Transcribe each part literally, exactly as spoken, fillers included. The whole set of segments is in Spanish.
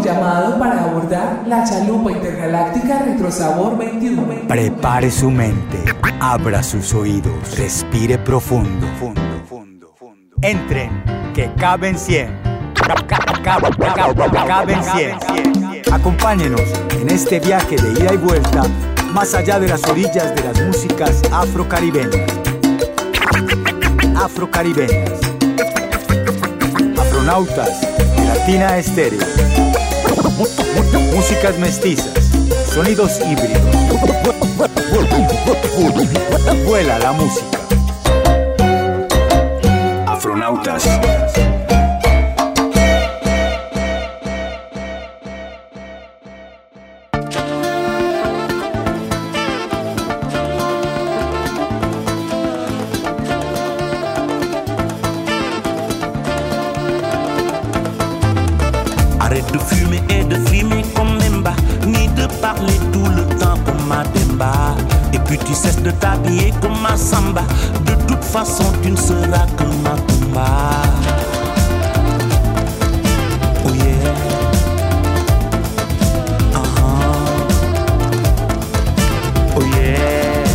llamado para abordar la chalupa intergaláctica Retrosabor veintiuno. Prepare su mente, abra sus oídos, respire profundo. Entren, que caben cien. Caben cien. Acompáñenos en este viaje de ida y vuelta más allá de las orillas de las músicas afrocaribeñas. Afrocaribeñas. Afronautas de Latina Estéreo. Músicas mestizas, sonidos híbridos. Vuela la música. Afronautas. Arrête de fumer et de frimer comme Memba, ni de parler tout le temps comme Mademba. Et puis tu cesses de t'habiller comme Massamba. De toute façon tu ne seras que Macumba. Oh yeah. Uh-huh. Oh yeah.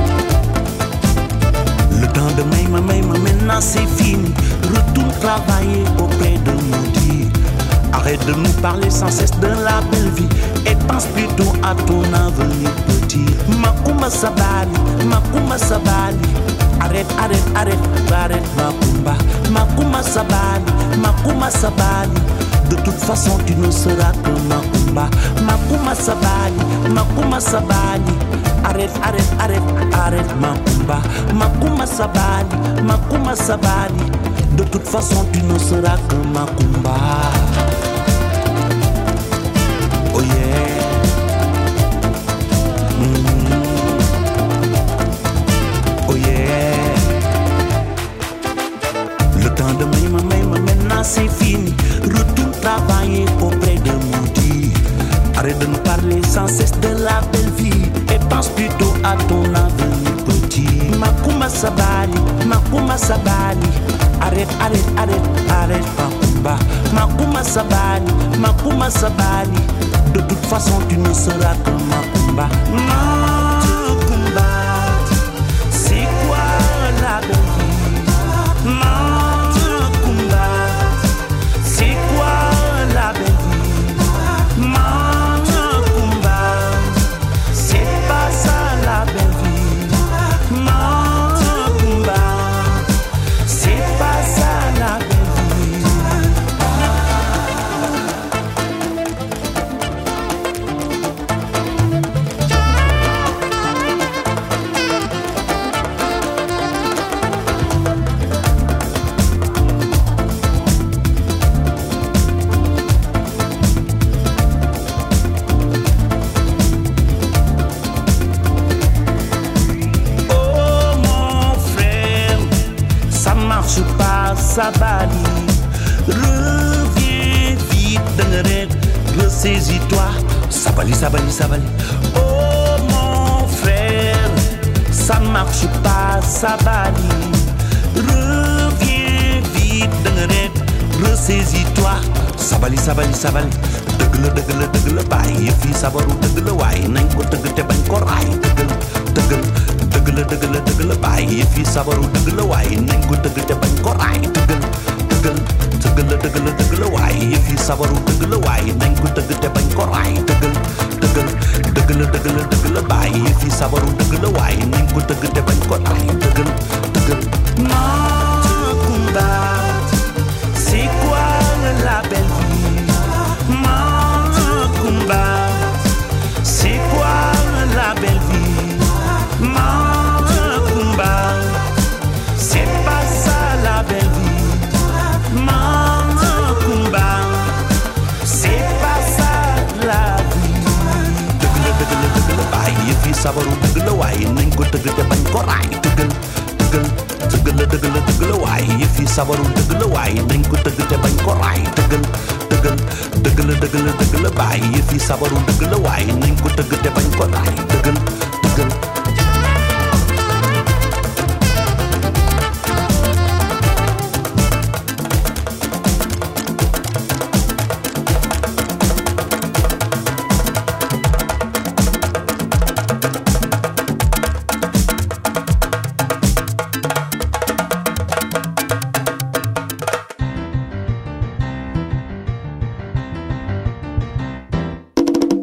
Le temps de Maïma Maïma maintenant c'est fini. Retourne travailler auprès de Maudit. Arrête de nous parler sans cesse de la belle vie et pense plutôt à ton avenir petit. Macumba Sabali, Macumba Sabali. Arrête, arrête, arrête, arrête Macumba. Macumba Sabali, Macumba Sabali. De toute façon tu ne seras que Macumba. Macumba Sabali, Macumba Sabali. Arrête, arrête, arrête, arrête Macumba. Macumba Sabali, Macumba Sabali. De toute façon tu ne seras que Macumba. Oh yeah. Mm-hmm. Oh yeah. Le temps de Maïma Maïma maintenant c'est fini. Retourne travailler auprès de Moudi. Arrête de nous parler sans cesse de la belle vie et pense plutôt à ton avenir petit. Macumba Sabali, Macumba Sabali. Arrête, arrête, arrête, arrête Macumba. Macumba Sabali, Macumba Sabali. De toute façon tu ne seras que Macumba. Macumba, c'est quoi la belle vie? Macumba, c'est quoi la belle vie? Macumba, c'est pas ça la belle vie. Macumba, c'est pas ça la belle vie. Sabali, reviens vite dans le rêve, ressaisis-toi. Sabali, Sabali, Sabali. Oh mon frère, ça marche pas, Sabali. Reviens vite dans le rêve, ressaisis-toi. Sabali, Sabali, Sabali. Dëgg la dëgg la dëgg la bàyyi fii sabaru dëgg la waaye nañ ko dëgg te bañ ko raay. Dëgg la dëgg la dëgg la dëgg la dëgg la bàyyi fii sabaru dëgg la waaye nañ ko dëgg te bañ ko raay. Dëgg la dëgg la dëgg la dëgg la dëgg la waaye fii sabaru dëgg la waaye nañ ko dëgg te bañ ko raay. Dëgg la dëgg la dëgg la dëgg la dëgg la bàyyi fii sabaru dëgg la waaye nañ ko dëgg te bañ ko raay. Dëgg la dëgg la. Macumba, c'est quoi la belle vie? Macumba, c'est quoi la belle vie? Macumba, c'est pas ça la belle vie. Macumba, c'est pas ça la vie. Dëgg la dëgg la dëgg la bàyyi fii sabaru dëgg la waaye nañ ko dëgg te bañ ko raay. Dëgg la dëgg la dëgg la dëgg la dëgg la waaye fii sabaru dëgg la waaye nañ ko dëgg te bañ ko raay. Dëgg la dëgg la dëgg la dëgg la dëgg la bàyyi fii sabaru dëgg la waaye nañ ko dëgg te bañ ko raay. Dëgg la dëgg la.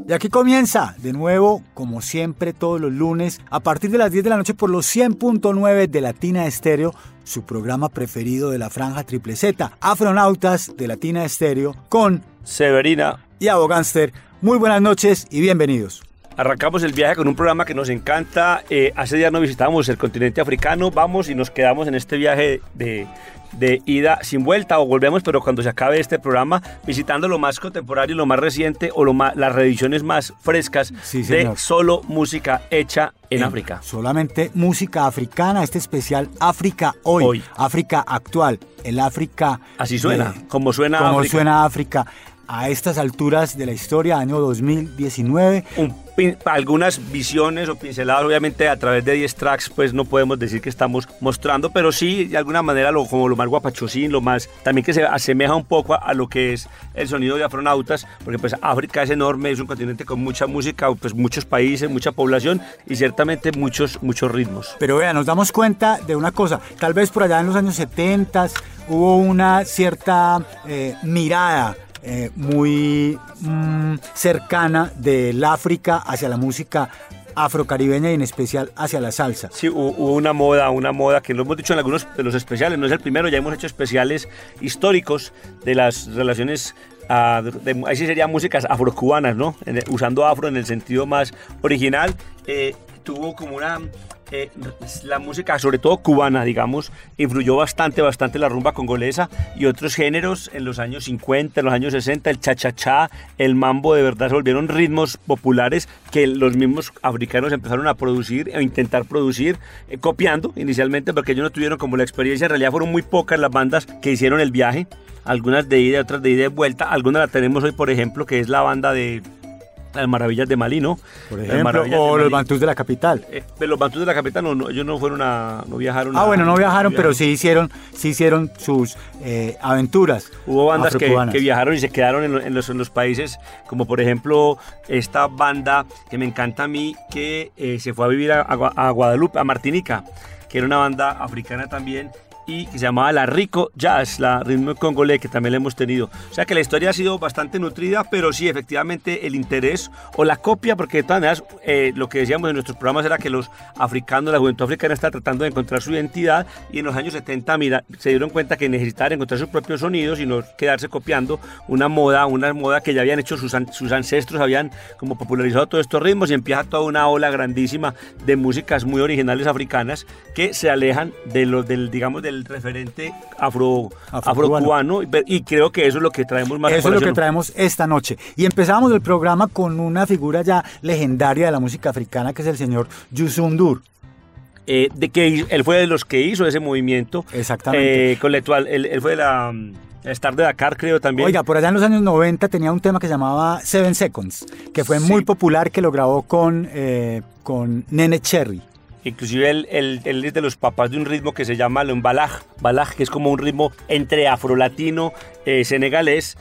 Y aquí comienza, de nuevo, como siempre, todos los lunes, a partir de las diez de la noche por los cien punto nueve de Latina Estéreo, su programa preferido de la franja triple Z, Afronautas de Latina Estéreo, con Severina y Abogánster. Muy buenas noches y bienvenidos. Arrancamos el viaje con un programa que nos encanta. Eh, hace días no visitamos el continente africano, vamos y nos quedamos en este viaje de... de ida sin vuelta, o volvemos, pero cuando se acabe este programa, visitando lo más contemporáneo, lo más reciente o lo más, las reediciones más frescas sí, de solo música hecha en, en África. Solamente música africana, este especial África hoy, hoy. África actual, el África... Así suena, de, como suena como África. suena África a estas alturas de la historia, año dos mil diecinueve. Un algunas visiones o pinceladas, obviamente a través de diez tracks, pues no podemos decir que estamos mostrando, pero sí de alguna manera lo, como lo más guapachosín, lo más también que se asemeja un poco a, a lo que es el sonido de Afronautas, porque pues África es enorme, es un continente con mucha música, pues muchos países, mucha población y ciertamente muchos, muchos ritmos. Pero vean, nos damos cuenta de una cosa, tal vez por allá en los años setenta hubo una cierta eh, mirada Eh, muy mm, cercana del África hacia la música afrocaribeña y en especial hacia la salsa. Sí, hubo una moda, una moda que lo hemos dicho en algunos de los especiales, no es el primero, ya hemos hecho especiales históricos de las relaciones, uh, de, de, ahí sí serían músicas afrocubanas, ¿no? En, usando afro en el sentido más original, eh, tuvo como una... Eh, la música, sobre todo cubana, digamos, influyó bastante, bastante la rumba congolesa y otros géneros en los años cincuenta, en los años sesenta, el cha-cha-cha, el mambo, de verdad se volvieron ritmos populares que los mismos africanos empezaron a producir o intentar producir, eh, copiando inicialmente, porque ellos no tuvieron como la experiencia. En realidad fueron muy pocas las bandas que hicieron el viaje, algunas de ida, otras de ida y vuelta. Algunas la tenemos hoy, por ejemplo, que es la banda de Las Maravillas de Malí, ¿no? Por ejemplo, o los Bantús de la Capital. Eh, los Bantús de la Capital, no, no, ellos no fueron a, no viajaron. Ah, a, bueno, no viajaron, no pero sí hicieron, sí hicieron sus eh, aventuras. Hubo bandas que, que viajaron y se quedaron en, en, los, en los países, como por ejemplo esta banda que me encanta a mí, que eh, se fue a vivir a, a, a Guadalupe, a Martinica, que era una banda africana también, y que se llamaba La Rico Jazz, la ritmo congolés, que también la hemos tenido. O sea que la historia ha sido bastante nutrida, pero sí, efectivamente, el interés o la copia, porque de todas maneras, eh, lo que decíamos en nuestros programas era que los africanos, la juventud africana está tratando de encontrar su identidad, y en los años setenta, mira, se dieron cuenta que necesitaban encontrar sus propios sonidos y no quedarse copiando una moda, una moda que ya habían hecho sus, sus ancestros, habían como popularizado todos estos ritmos, y empieza toda una ola grandísima de músicas muy originales africanas que se alejan de lo, del, digamos, del referente afro, afrocubano, afro y creo que eso es lo que traemos más. Eso es lo que traemos esta noche. Y empezamos el programa con una figura ya legendaria de la música africana, que es el señor Youssou N'Dour. Eh, de que él fue de los que hizo ese movimiento. Exactamente. Eh, con el cual él, él fue de la Star de Dakar, creo también. Oiga, por allá en los años noventa tenía un tema que se llamaba Seven Seconds, que fue sí. muy popular, que lo grabó con, eh, con Nene Cherry. Inclusive él, él, él es de los papás de un ritmo que se llama el balaj, balaj, que es como un ritmo entre afrolatino, eh, senegalés,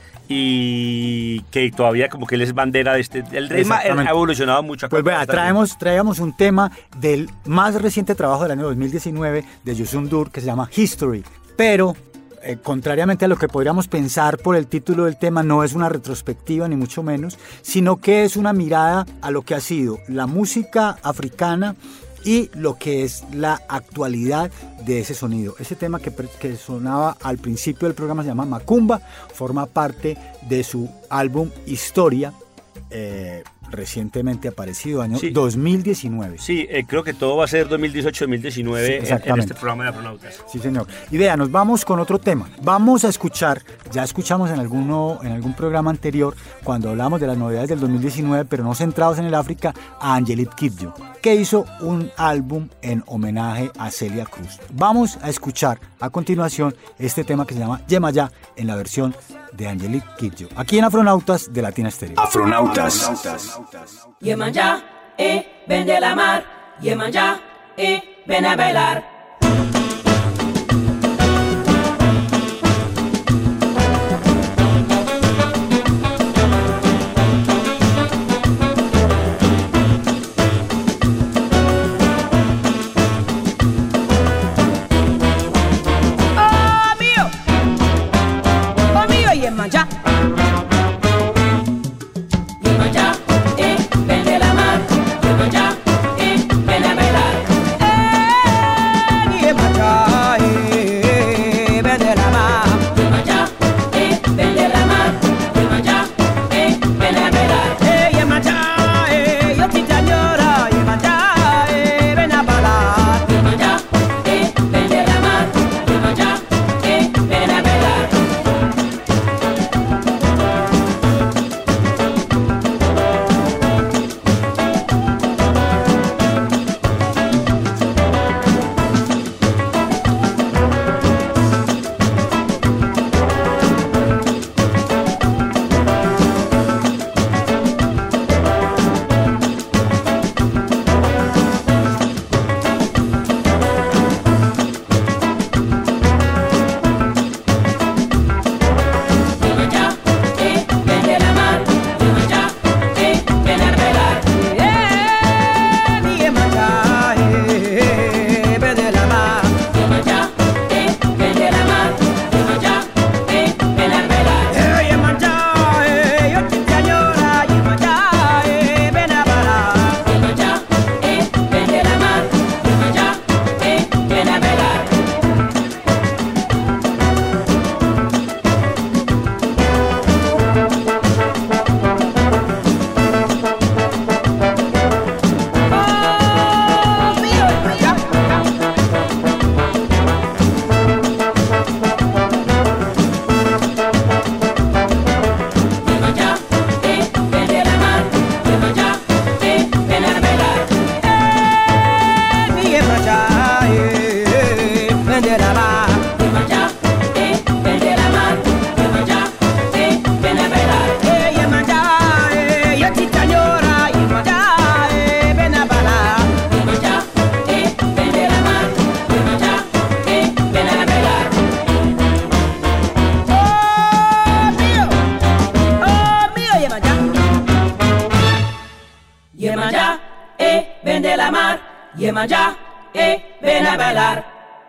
y que todavía como que él es bandera de este. El ritmo ha evolucionado mucho. Pues vea, traemos, traemos un tema del más reciente trabajo del año dos mil diecinueve de Youssou N'Dour que se llama History, pero Eh, contrariamente a lo que podríamos pensar por el título del tema, no es una retrospectiva ni mucho menos, sino que es una mirada a lo que ha sido la música africana y lo que es la actualidad de ese sonido. Ese tema que, que sonaba al principio del programa se llama Macumba, forma parte de su álbum Historia, eh, recientemente aparecido, año sí. dos mil diecinueve. Sí, eh, creo que todo va a ser dos mil dieciocho dos mil diecinueve sí, en, en este programa de Afronautas. Sí, señor. Y vea, nos vamos con otro tema. Vamos a escuchar, ya escuchamos en, alguno, en algún programa anterior, cuando hablamos de las novedades del dos mil diecinueve, pero no centrados en el África, a Angelique Kidjo, que hizo un álbum en homenaje a Celia Cruz. Vamos a escuchar a continuación este tema que se llama Yemayá, en la versión de Angelique Kidjo, aquí en Afronautas de Latina Estéreo. Afronautas. Yemayá, eh, ven de la mar. Yemayá, eh, ven a bailar. Yemayá, eh, Yemanjá, eh, ven a bailar.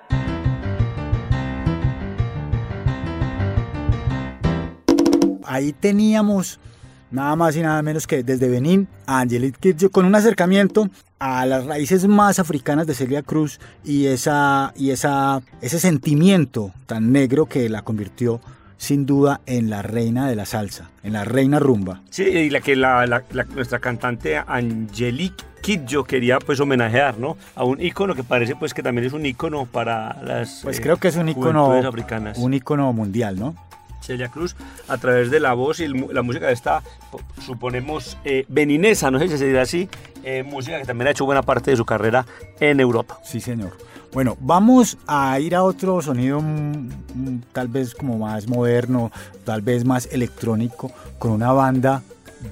Ahí teníamos nada más y nada menos que desde Benín a Angelique Kidjo, con un acercamiento a las raíces más africanas de Celia Cruz y, esa, y esa, ese sentimiento tan negro que la convirtió sin duda en la reina de la salsa, en la reina rumba. Sí, y la que la, la, la, nuestra cantante Angelique Kidjo quería pues homenajear, ¿no?, a un ícono que parece pues que también es un ícono para las Pues eh, creo que es un ícono africanas. Un ícono mundial, ¿no? Celia Cruz, a través de la voz y el, la música de esta, suponemos, eh, beninesa, no sé si se dirá así, eh, música que también ha hecho buena parte de su carrera en Europa. Sí, señor. Bueno, vamos a ir a otro sonido mm, mm, tal vez como más moderno, tal vez más electrónico, con una banda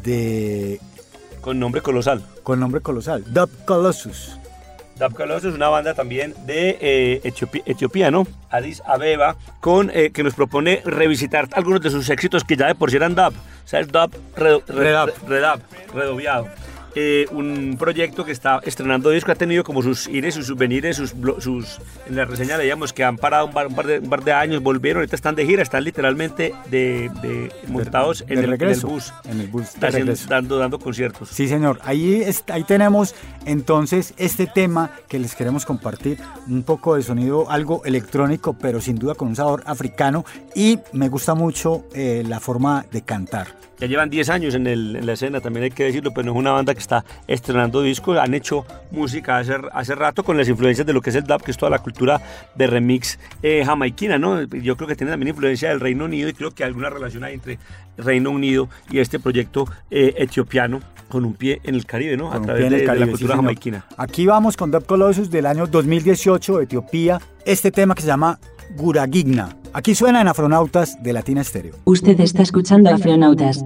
de... Con nombre colosal. Con nombre colosal, Dub Colossus. Dub Colossus es una banda también de eh, Etiopía, Etiopía, ¿no? Addis Abeba, con, eh, que nos propone revisitar algunos de sus éxitos que ya de por sí eran dub. O sea, es dub, redo, redub, redub, redobiado. Eh, un proyecto que está estrenando disco, ha tenido como sus ires, sus subvenires, sus, sus, en la reseña leíamos que han parado un par, un par, de, un par de años, volvieron, ahorita están de gira, están literalmente de, de montados de, en, de el, regreso, en el bus, en el bus haciendo, dando, dando conciertos. Sí, señor, ahí, es, ahí tenemos entonces este tema que les queremos compartir, un poco de sonido, algo electrónico, pero sin duda con un sabor africano, y me gusta mucho eh, la forma de cantar. Ya llevan diez años en, el, en la escena, también hay que decirlo, pero no es una banda que está estrenando discos, han hecho música hace, hace rato con las influencias de lo que es el dub, que es toda la cultura de remix eh, jamaiquina, ¿no? Yo creo que tiene también influencia del Reino Unido y creo que hay alguna relación ahí entre Reino Unido y este proyecto eh, etiopiano con un pie en el Caribe, ¿no? Con a través de, Caribe, de la cultura sí, jamaiquina. Aquí vamos con Dub Colossus del año dos mil dieciocho, Etiopía, este tema que se llama Guragigna. Aquí suena en Afronautas de Latina Stereo. Usted está escuchando Afronautas.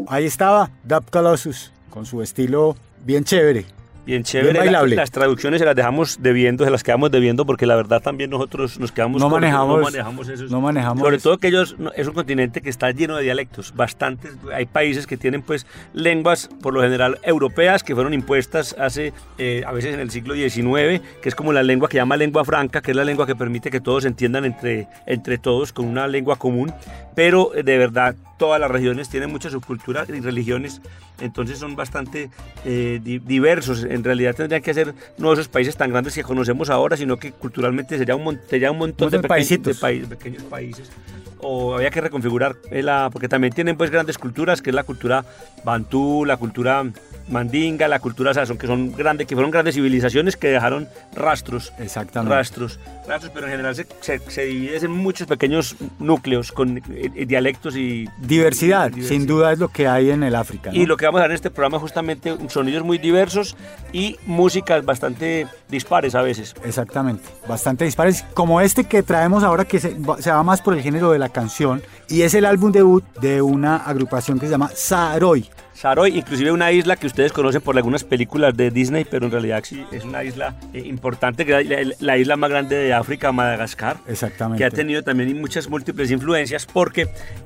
ahí estaba Dub Colossus con su estilo bien chévere. Bien chévere, bien bailable. La, las traducciones se las dejamos debiendo, se las quedamos debiendo porque la verdad también nosotros nos quedamos no cortos, manejamos, no manejamos esos. No manejamos sobre todo que ellos, es un continente que está lleno de dialectos, bastantes, hay países que tienen pues lenguas por lo general europeas que fueron impuestas hace, eh, a veces en el siglo diecinueve, que es como la lengua que llama lengua franca, que es la lengua que permite que todos se entiendan entre, entre todos con una lengua común, pero de verdad todas las regiones tienen muchas subculturas y religiones, entonces son bastante eh, di- diversos. En realidad tendrían que ser no esos países tan grandes que conocemos ahora, sino que culturalmente sería un, mon- sería un montón de, peque- de, pa- de pequeños países. O había que reconfigurar, la, porque también tienen pues grandes culturas, que es la cultura bantú, la cultura mandinga, la cultura sazón, que son grandes, que fueron grandes civilizaciones que dejaron rastros, exactamente, rastros, rastros, pero en general se, se, se divide en muchos pequeños núcleos con eh, dialectos y diversidad, y diversidad, sin duda es lo que hay en el África, ¿no? Y lo que vamos a ver en este programa es justamente sonidos muy diversos y músicas bastante dispares a veces. Exactamente, bastante dispares, como este que traemos ahora, que se, se va más por el género de la canción, y es el álbum debut de una agrupación que se llama Saroy. Saroy, inclusive una isla que ustedes conocen por algunas películas de Disney, pero en realidad sí es una isla eh, importante, que es la, la isla más grande de África, Madagascar. Exactamente. Que ha tenido también muchas múltiples influencias porque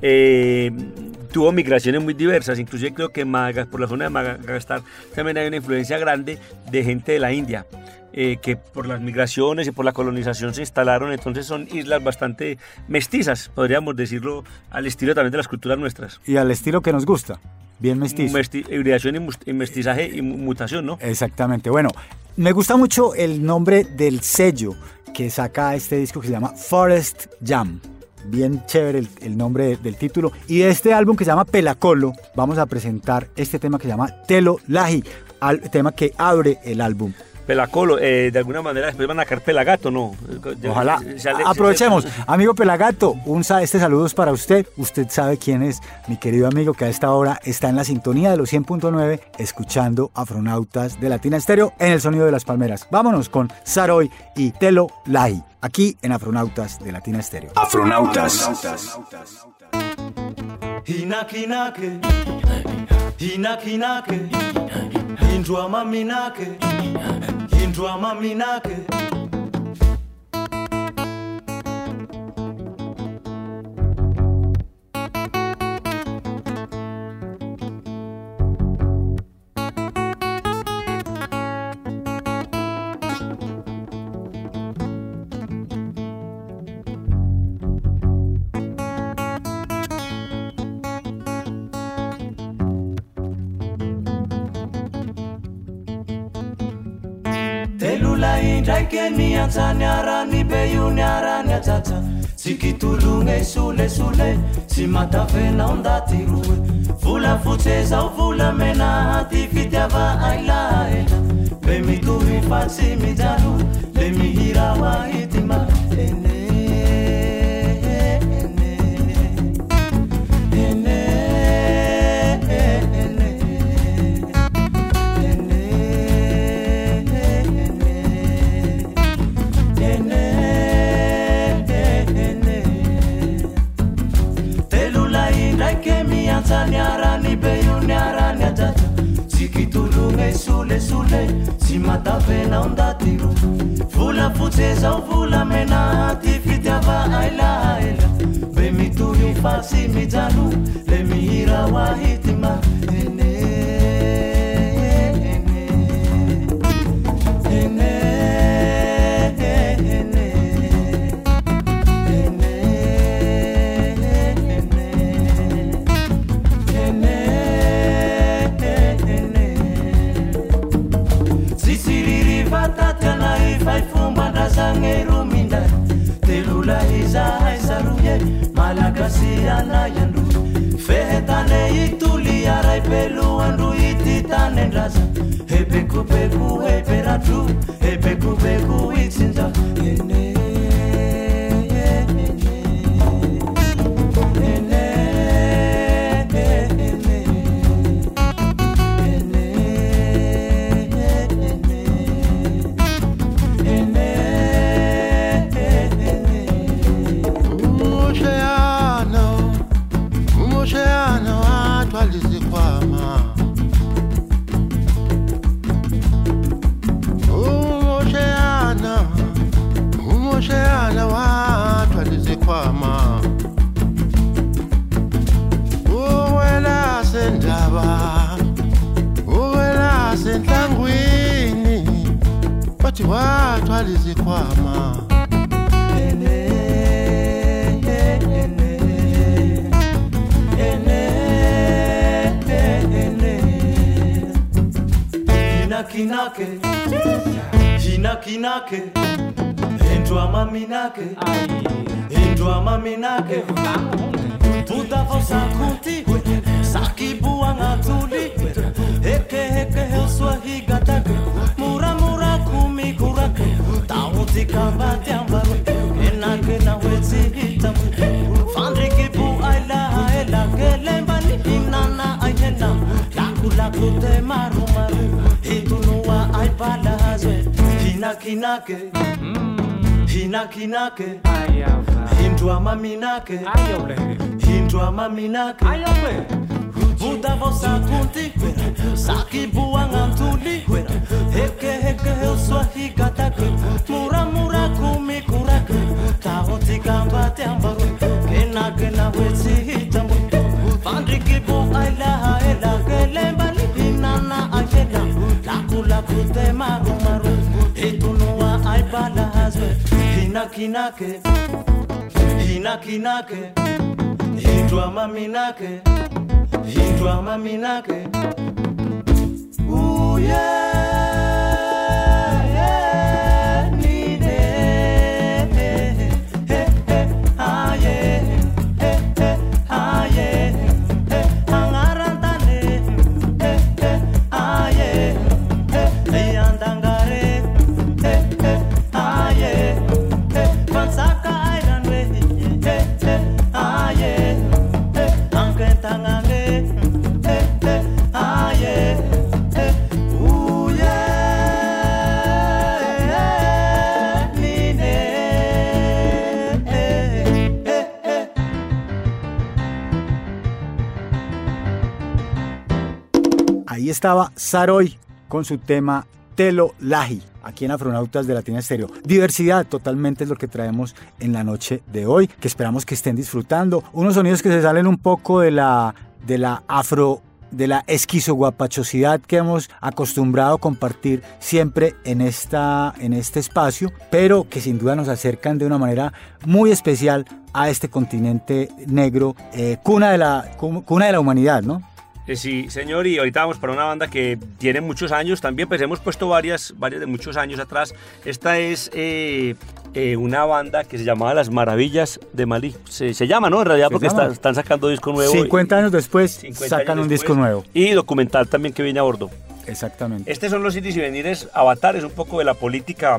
eh, tuvo migraciones muy diversas, inclusive creo que Madagascar, por la zona de Madagascar también hay una influencia grande de gente de la India. Eh, que por las migraciones y por la colonización se instalaron, entonces son islas bastante mestizas, podríamos decirlo, al estilo también de las culturas nuestras. Y al estilo que nos gusta, bien mestizo. Mesti- hibridación y, must- y mestizaje y mutación, ¿no? Exactamente, bueno, me gusta mucho el nombre del sello que saca este disco que se llama Forest Jam. Bien chévere el, el nombre de, del título. Y de este álbum que se llama Pelacolo, vamos a presentar este tema que se llama Telo Lahi, al, tema que abre el álbum. Pelacolo, eh, de alguna manera después van a caer Pelagato, ¿no? Ojalá. Aprovechemos. Amigo Pelagato, un, este saludo es para usted. Usted sabe quién es, mi querido amigo, que a esta hora está en la sintonía de los cien punto nueve, escuchando Afronautas de Latina Estéreo en el sonido de las palmeras. Vámonos con Saroy y Telo Lahi, aquí en Afronautas de Latina Estéreo. Afronautas. Hinakinake, hinakinake, indua maminake, indua maminake. Telula indrai kemi antanyara ni beyunyara ni atata sikitulunge sule sule si matavena ondati ruwe vula futeza vula mena hati fitiava aila ela be mituhi fansi midalu le mihira wa hitima ene Nyarani beyu nyarani atata sikitulunge sule sule si matavena ondatiru vula futeza vula mena tifitava aila aila be mituhi fasi mijalu le mihira wa hitima ene ene ene Sangeru minda telula iza isaruye malakasi ana yandu fehetane ituli arai pelu wathi wathwala izikhwama ene ene ene ene inakinake inakinake endwa maminake endwa maminake tutavosa kunti sakibu angatuli eke eke uswahigatake mura mura kumi kurake tauti kabati ambaru enake na wezi hitamu fandrikibu aila aila kelembani inana ayena laku laku te maru maru hitunuwa aipala hazwe hinakinake hinakinake hindwa maminake hindwa maminake Budavosa kunti sakibu angantuli heke heke uswahigatake mura mura kumi kurake tahoti kambate ambaru kena kena wezi hitamu fandrikibu aila aila kelembali inana ayela laku laku te maru maru hitunuwa aibala hazwe hinakinake hinakinake hindwa maminake hindwa maminake ooh yeah yeah nine eh eh ah yeah eh eh ah yeah eh angarantane eh eh ah yeah eh andangare eh eh ah yeah eh pansaka island we eh eh ah yeah eh ankentanga Ahí estaba Saroy con su tema Telo Lahi, aquí en Afronautas de Latina Estéreo. Diversidad totalmente es lo que traemos en la noche de hoy, que esperamos que estén disfrutando. Unos sonidos que se salen un poco de la, de la afro, de la esquizoguapachosidad que hemos acostumbrado a compartir siempre en, esta, en este espacio, pero que sin duda nos acercan de una manera muy especial a este continente negro, eh, cuna de la, cuna de la humanidad, ¿no? Eh, sí, señor, y ahorita vamos para una banda que tiene muchos años también, pues hemos puesto varias, varias de muchos años atrás. Esta es eh, eh, una banda que se llamaba Las Maravillas de Malí. Se, se llama, ¿no? En realidad, porque está, están sacando disco nuevo. cincuenta años después sacan años un después, disco nuevo. Y documental también que viene a bordo. Exactamente. Estos son los iris y venires avatares un poco de la política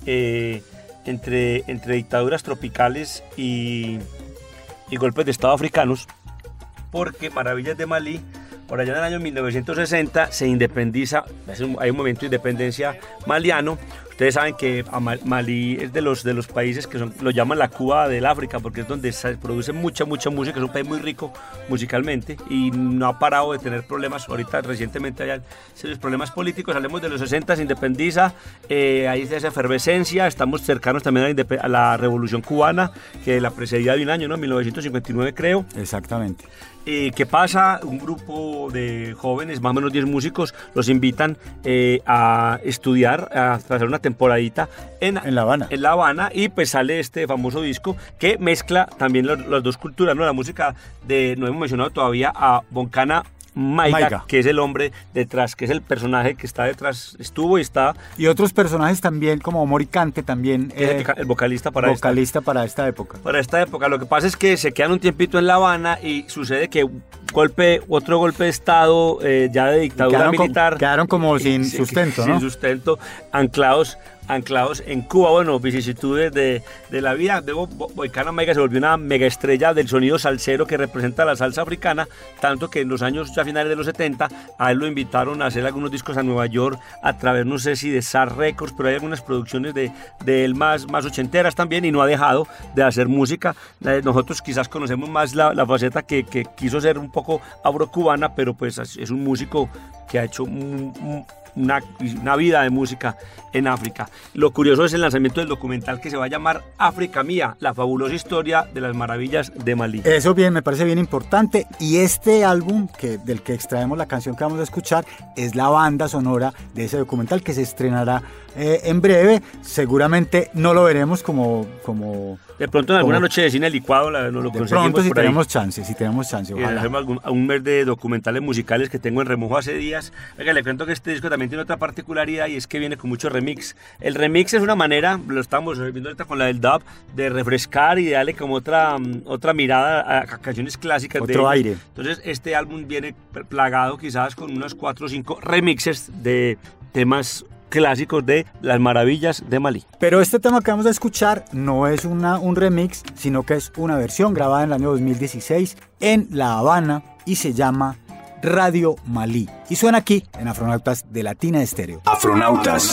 eh, entre, entre dictaduras tropicales y, y golpes de estado africanos, porque Maravillas de Malí, por allá en el año mil novecientos sesenta, se independiza, hay un movimiento de independencia maliano. Ustedes saben que Malí es de los, de los países que son, lo llaman la Cuba del África, porque es donde se produce mucha, mucha música. Es un país muy rico musicalmente y no ha parado de tener problemas. Ahorita, recientemente, hay serios problemas políticos. Hablemos de los sesenta, se independiza, eh, ahí se hace efervescencia. Estamos cercanos también a la, a la Revolución Cubana, que la precedía de un año, ¿no? mil novecientos cincuenta y nueve, creo. Exactamente. Eh, ¿Qué pasa? Un grupo de jóvenes, más o menos diez músicos, los invitan eh, a estudiar, a hacer una temporadita en, en La Habana. En La Habana, y pues sale este famoso disco que mezcla también los, las dos culturas, ¿no? La música de, no hemos mencionado todavía a Boncana Maiga, Maiga, que es el hombre detrás, que es el personaje que está detrás, estuvo y está. Y otros personajes también, como Moricante también. Eh, el vocalista para vocalista esta, para esta época. Para esta época. Lo que pasa es que se quedan un tiempito en La Habana y sucede que golpe, otro golpe de estado, eh, ya de dictadura quedaron militar. Como, quedaron como sin sí, sustento, sin ¿no? Sin sustento, anclados. anclados en Cuba, bueno, vicisitudes de, de la vida. Luego Boicana Maiga se volvió una mega estrella del sonido salsero que representa la salsa africana, tanto que en los años ya finales de los setenta a él lo invitaron a hacer algunos discos a Nueva York a través, no sé si de S A R Records, pero hay algunas producciones de, de él más, más ochenteras también, y no ha dejado de hacer música. Nosotros quizás conocemos más la, la faceta que, que quiso ser un poco afrocubana, pero pues es un músico que ha hecho un, un una, una vida de música en África. Lo curioso es el lanzamiento del documental que se va a llamar África Mía, la fabulosa historia de las maravillas de Malí. Eso bien, me parece bien importante, y este álbum que, del que extraemos la canción que vamos a escuchar es la banda sonora de ese documental que se estrenará eh, en breve. Seguramente no lo veremos como... como de pronto en alguna como, noche de cine licuado la, no lo de conseguimos pronto si por tenemos ahí. chance, si tenemos chance, ojalá. Hacemos algún, un mes de documentales musicales que tengo en remojo hace días. Oiga, le cuento que este disco también tiene otra particularidad y es que viene con mucho remix. El remix es una manera, lo estamos viendo ahorita con la del dub, de refrescar y darle como otra, otra mirada a, a canciones clásicas. Otro de, aire. Entonces este álbum viene plagado quizás con unos cuatro o cinco remixes de temas clásicos de las maravillas de Malí. Pero este tema que vamos a escuchar no es una, un remix, sino que es una versión grabada en el año dos mil dieciséis en La Habana y se llama Radio Malí. Y suena aquí en Afronautas de Latina Estéreo. Afronautas.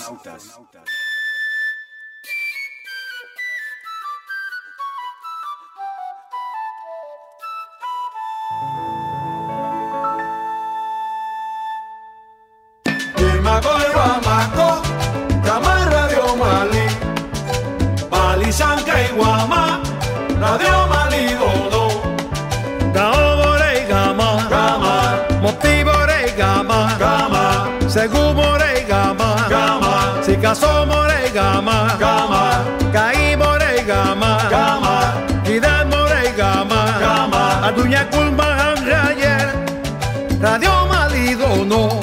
Mako, Gama Radio Malí, Malí Sanka y Guama, Radio Malí Dodo, Gaobore Gama, Gama, Motivore Gama, Gama, Segumore Gama, Gama, Sikasomore Gama, Gama, Caibore Gama, Gama, Gidamore Gama, Gama, Adunya Kulma Rayer, Radio Malí Dono.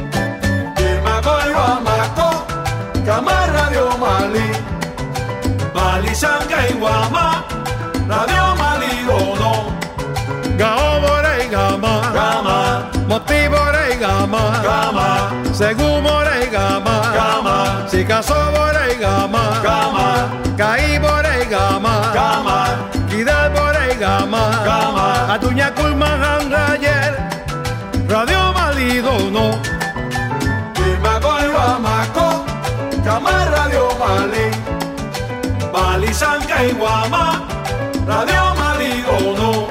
Gama Radio Malí, Malí Sanka y Guama, Radio Malí Dono, Gaobore Gama, Gama, Motivore Gama, Gama, Segumore Gama, Gama, Sikasobore Gama, Gama, Caibore Gama, Gama, Gidalbore Gama, Gama, Adunya Kulma Rayer, Radio Malí Dono. Mako, Gama Radio Malí, Malí Sanka y Guama, Radio Malí Dono.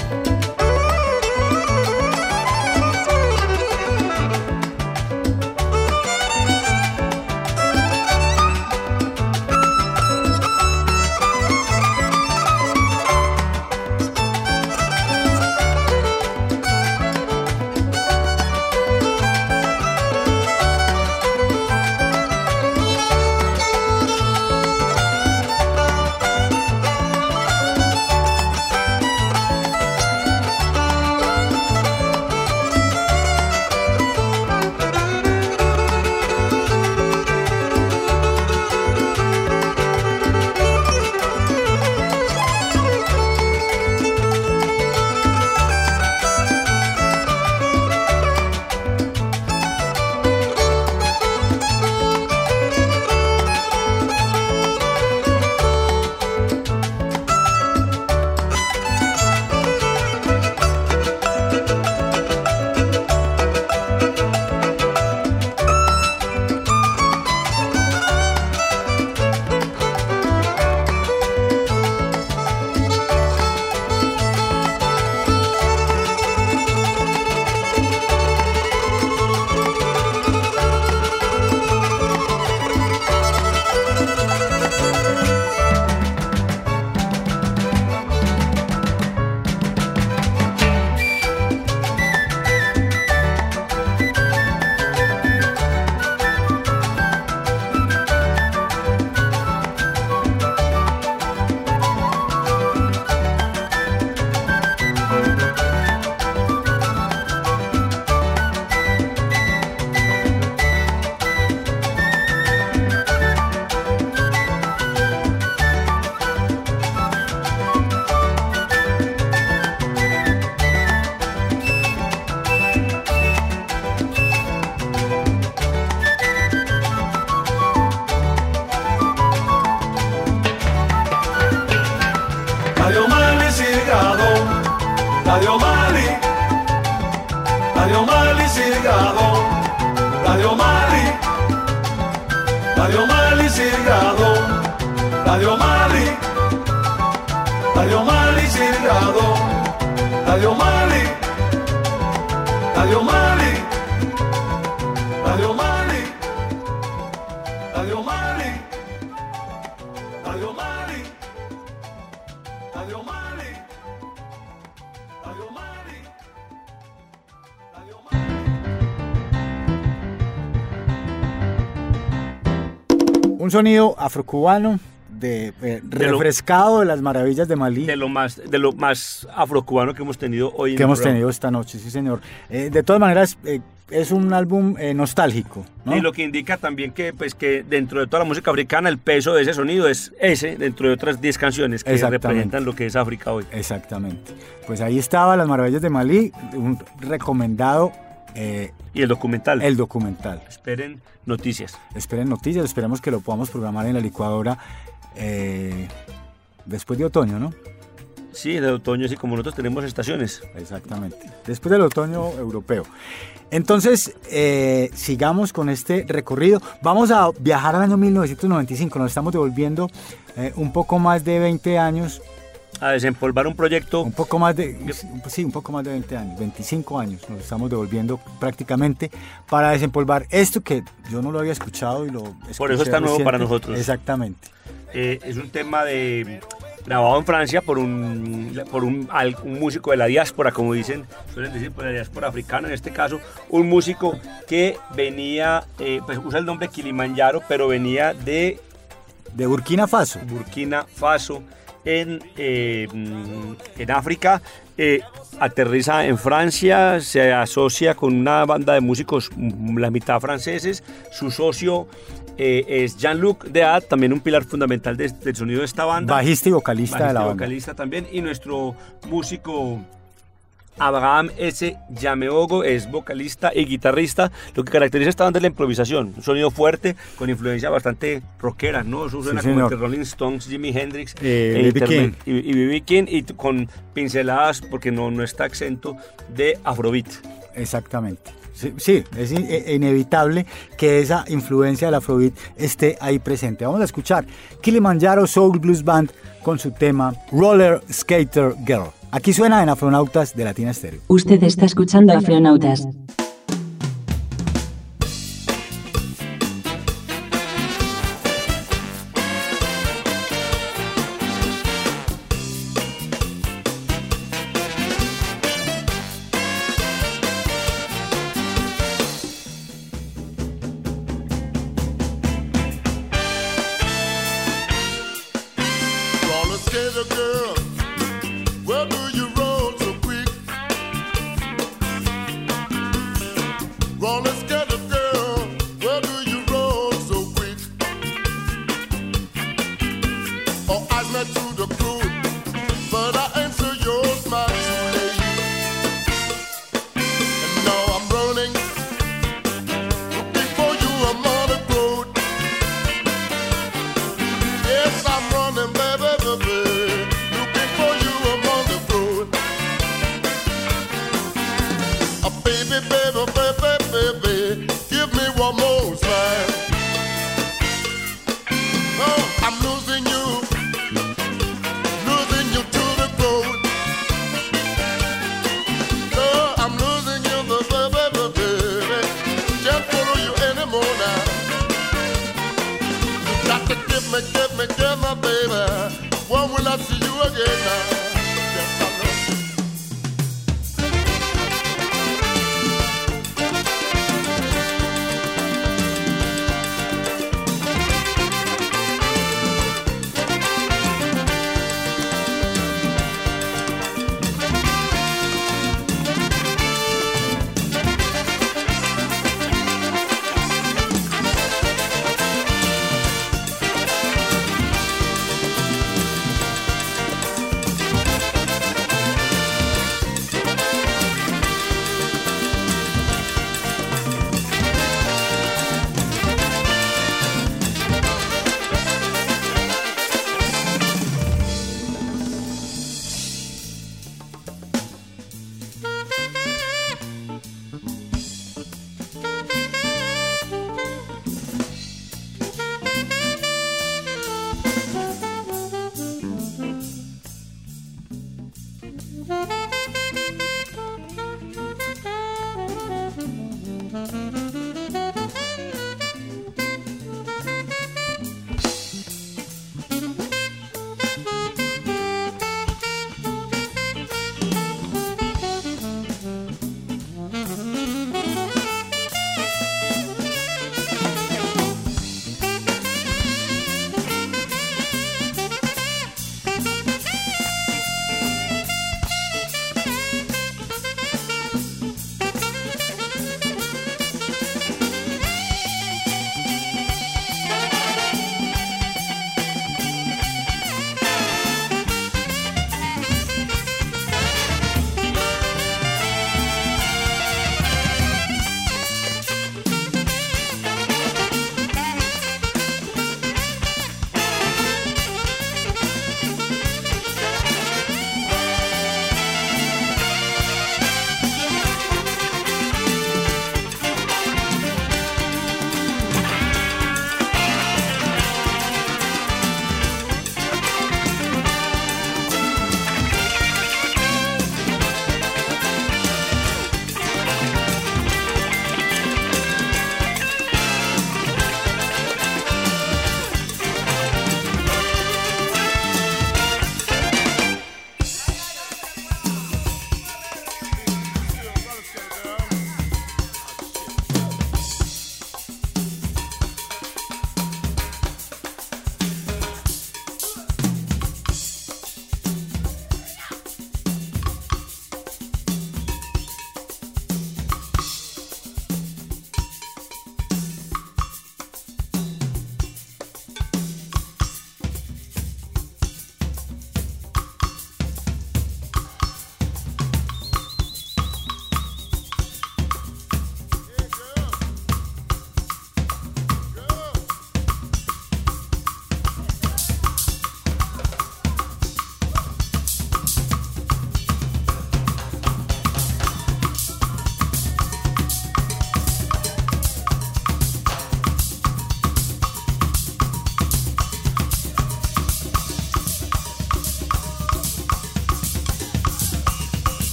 Radio Malí, Radio Malí Sirgado, Radio Malí, Radio Malí Sirgado, Radio Malí, Radio Malí Sirgado, Radio Malí, Radio Malí, Radio Malí. Radio Mali, Radio Mali, Radio Mali. Un sonido afrocubano de, eh, De lo- refrescado de las maravillas de Malí. De lo más, de lo más afrocubano que hemos tenido hoy. en que el hemos programa. tenido esta noche, sí señor. Eh, de todas maneras, eh, es un álbum eh, nostálgico, ¿no? Y lo que indica también que, pues, que dentro de toda la música africana el peso de ese sonido es ese, dentro de otras diez canciones que Exactamente. representan lo que es África hoy. Exactamente. Pues ahí estaba Las Maravillas de Malí, un recomendado eh, Y el documental. el documental. Esperen noticias. Esperen noticias, esperemos que lo podamos programar en la licuadora eh, después de otoño, ¿no? Sí, de otoño, así como nosotros tenemos estaciones. Exactamente. Después del otoño europeo. Entonces, eh, sigamos con este recorrido. Vamos a viajar al año mil novecientos noventa y cinco. Nos estamos devolviendo eh, un poco más de veinte años. A desempolvar un proyecto. Un poco más de, sí, un poco más de veinte años, veinticinco años. Nos estamos devolviendo prácticamente para desempolvar esto que yo no lo había escuchado y lo escuché Por eso está nuevo reciente. para nosotros. Exactamente. Eh, es un tema de grabado en Francia por un por un, al- un músico de la diáspora, como dicen, suelen decir, por la diáspora africana, en este caso, un músico que venía, eh, pues usa el nombre Kilimanjaro, pero venía de De Burkina Faso. Burkina Faso, en, eh, en África, eh, aterriza en Francia, se asocia con una banda de músicos, mm, la mitad franceses, su socio eh, es Jean-Luc Deat, también un pilar fundamental de- del sonido de esta banda. Bajista y vocalista Bajista de la y banda. vocalista también, y nuestro músico Abraham S. Yameogo es vocalista y guitarrista. Lo que caracteriza a esta banda es la improvisación, un sonido fuerte con influencia bastante rockera, ¿no? Eso suena Sí, como señor. entre Rolling Stones, Jimi Hendrix Eh, e B B interme- King. y B B King, y t- con pinceladas, porque no, no está exento de Afrobeat. Exactamente. Sí, sí, es in- e- inevitable que esa influencia del Afrobeat esté ahí presente. Vamos a escuchar Kilimanjaro Soul Blues Band con su tema Roller Skater Girl. Aquí suena en Afronautas de Latina Stereo. Usted está escuchando Afronautas. Roller skater girl, where do you roll so quick? Roller skater girl, where do you roll so quick? Oh, I met you the crew, but I answer your smile too late. And now I'm running, looking for you, I'm on the road. Yes, I'm running, baby, baby. Looking for you, I'm on the road. Oh, baby, baby, baby, baby, give me one more smile. Oh, I'm losing you, losing you to the road. Oh, I'm losing you, baby, baby, baby. Can't follow you anymore now. Got to give me, give me, give me, baby. When will I see you again now? Yes, I know.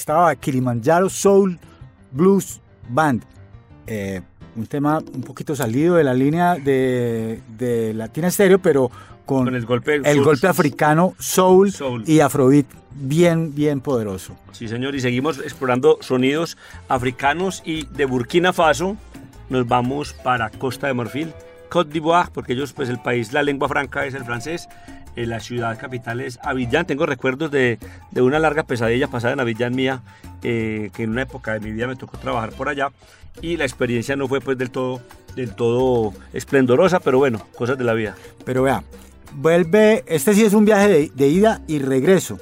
estaba Kilimanjaro Soul Blues Band. Eh, un tema un poquito salido de la línea de, de Latina Stereo, pero con, con el golpe, el soul, golpe africano, soul, soul y afrobeat bien, bien poderoso. Sí, señor, y seguimos explorando sonidos africanos, y de Burkina Faso nos vamos para Costa de Marfil, Côte d'Ivoire, porque ellos, pues el país, la lengua franca es el francés. Eh, la ciudad capital es Abidjan. Tengo recuerdos de, de una larga pesadilla pasada en Abidjan mía, eh, que en una época de mi vida me tocó trabajar por allá, y la experiencia no fue pues del todo, del todo esplendorosa, pero bueno, cosas de la vida. Pero vea, vuelve, este sí es un viaje de, de ida y regreso.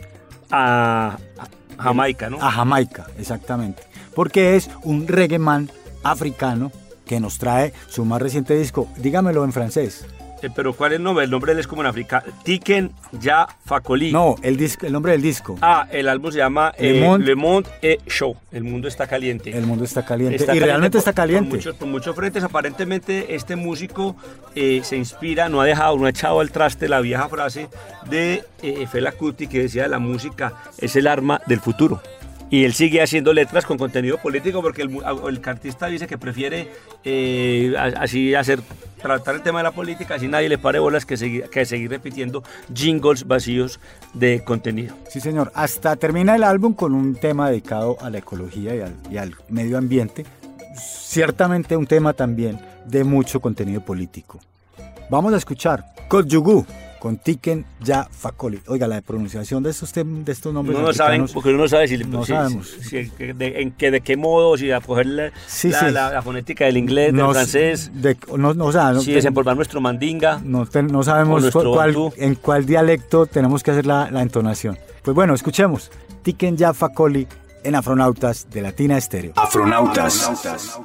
A, a Jamaica, ¿no? A Jamaica, exactamente. Porque es un reggae man africano que nos trae su más reciente disco. Dígamelo en francés. Eh, pero ¿cuál es el nombre? El nombre de él es como en África. Tiken Ja Fakoly. No, el, disco, el nombre del disco. Ah, el álbum se llama Le eh, Monde, Le Monde est Chaud. El mundo está caliente. El mundo está caliente. Está y caliente realmente por, está caliente. Por muchos, por muchos frentes. Aparentemente este músico eh, se inspira, no ha dejado, no ha echado al traste la vieja frase de eh, Fela Kuti, que decía: la música es el arma del futuro. Y él sigue haciendo letras con contenido político, porque el, el artista dice que prefiere eh, así hacer, tratar el tema de la política, así nadie le pare bolas, que seguir, que seguir repitiendo jingles vacíos de contenido. Sí, señor. Hasta termina el álbum con un tema dedicado a la ecología y al, y al medio ambiente. Ciertamente un tema también de mucho contenido político. Vamos a escuchar Côte d'Ivoire con Tiken Ja Fakoly. Oiga, la pronunciación de estos, de estos nombres no lo saben, porque uno no sabe si, no si, sabemos. si, si de, en que, de qué modo, si a coger la, sí, la, sí. La, la fonética del inglés, del no, francés, de, no, no, o sea, no, si desempolvar nuestro mandinga. No, te, no sabemos cuál, en cuál dialecto tenemos que hacer la, la entonación. Pues bueno, escuchemos Tiken Ja Fakoly en Afronautas de Latina Stereo. Afronautas. Afronautas.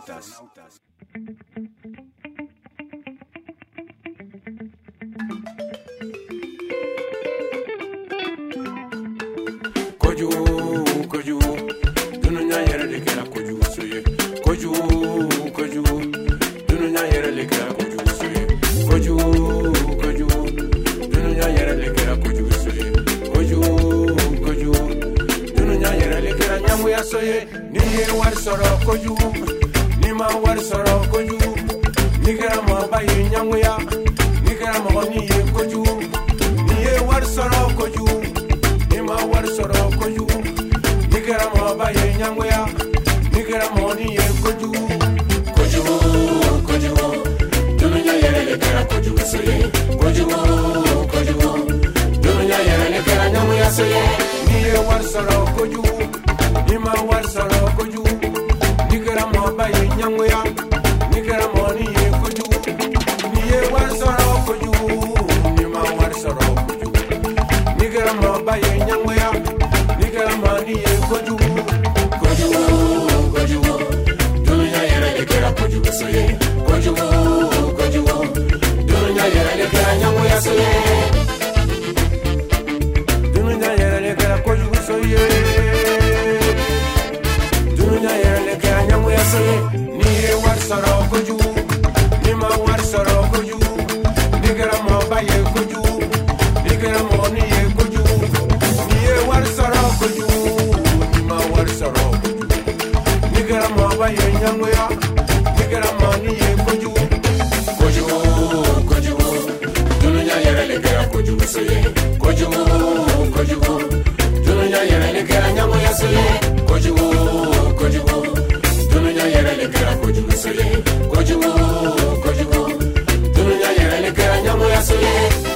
Koju, koju, dunu nya yere le kera koju soye. Koju, koju, dunu nya yere le kera koju soye. Koju, koju, dunu nya yere le kera koju soye. Koju, koju, dunu nya yere le kera nyamu ya soye. Ni ye war soro koju, ni ma war soro koju. Ni kera mo bayi nyamu ya, ni kera mo ni ye koju. Ni ye war soro koju. Ma war soro koju nikera mo ba ye nyangwa nikera mo ni ye koju koju koju dunya yere le kera koju soye koju koju dunya yere le kera nyangwa soye ni ye war soro koju ni ma war soro koju nikera mo ba ye nyangwa nikera mo ni ye koju ni ye war soro koju ni ma war soro koju nikera mo ba ye nyangwa nikera mo ni ye koju koju koju dunya yere le kera koju soye koju koju dunya yere le kera nyangwa soye dunya yere le kera koju soye dunya yere le kera nyangwa soye ni ye war soro koju ni ma war soro koju nikera mo ba ye koju nikera mo ni ye koju ni ye war soro koju ni ma war soro koju nikera mo ba ye nyangwa nikera mo ni ye koju koju koju dunya yere le kera koju soye koju koju dunya yere le kera nyangwa soye koju koju dunya yere le kera koju soye koju koju dunya yere le kera nyangwa soye